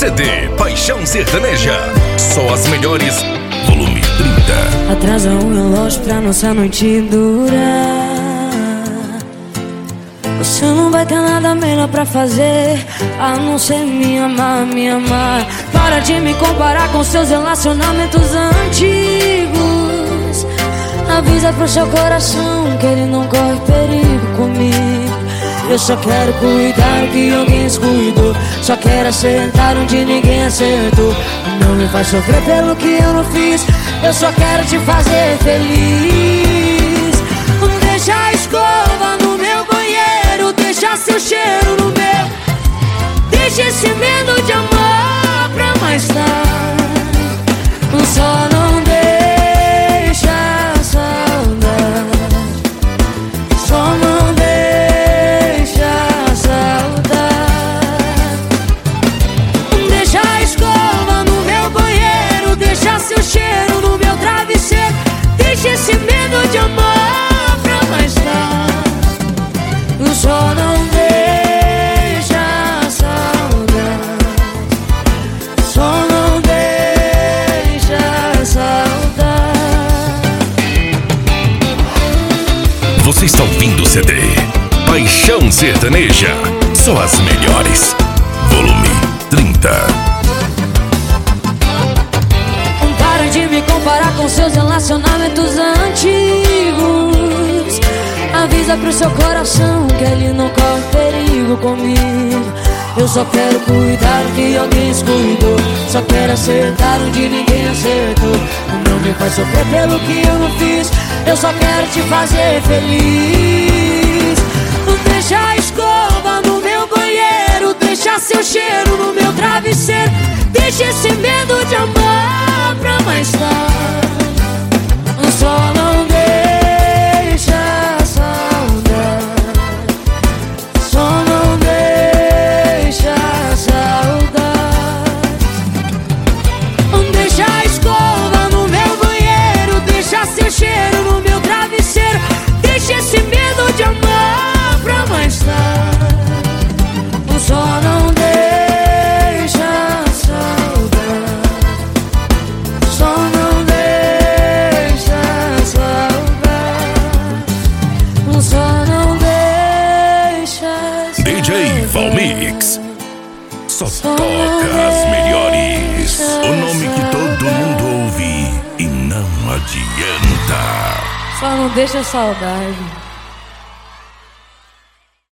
CD Paixão Sertaneja. Só as melhores. Volume 30. Atrasa o relógio pra nossa noite durar. Você não vai ter nada melhor pra fazer a não ser me amar, me amar. Para de me comparar com seus relacionamentos antigos. Avisa pro seu coração que ele não corre perigo comigo. Eu só quero cuidar do que alguém descuidou. Só quero acertar onde ninguém acertou. Não me faz sofrer pelo que eu não fiz. Eu só quero te fazer feliz. Deixa a escova no meu banheiro, deixa seu cheiro no meu. Deixa esse medo de amar pra mais tarde. Só não deixa a saudade. Só não deixa a saudade. Deixa a escova no meu banheiro, deixa seu cheiro no meu travesseiro. Deixa esse medo de amar pra mais tarde. Só não deixa a saudade. Só não deixa a saudade. Você está ouvindo o CD Paixão Sertaneja. Só as melhores. Volume 30. Para de me comparar com seus relacionamentos antigos. Avisa pro seu coração que ele não corre perigo comigo. Eu só quero cuidar do que alguém descuidou. Só quero acertar onde ninguém acertou. Não me faz sofrer pelo que eu não fiz. Eu só quero te fazer feliz. Deixa a escova no meu banheiro, deixa seu cheiro no meu travesseiro. Deixa esse medo de amar pra mais tarde. Só não deixa a saudade. Só não deixa a saudade. Deixa a escova no meu banheiro, deixa seu cheiro no meu travesseiro. Deixa esse medo de amar pra mais tarde. Só não deixa a saudade. Só não deixa a saudade. Só não deixa a saudade. DJ Valmix. Só toca as melhores. O nome que todo mundo ouve e não adianta. Só não deixa a saudade.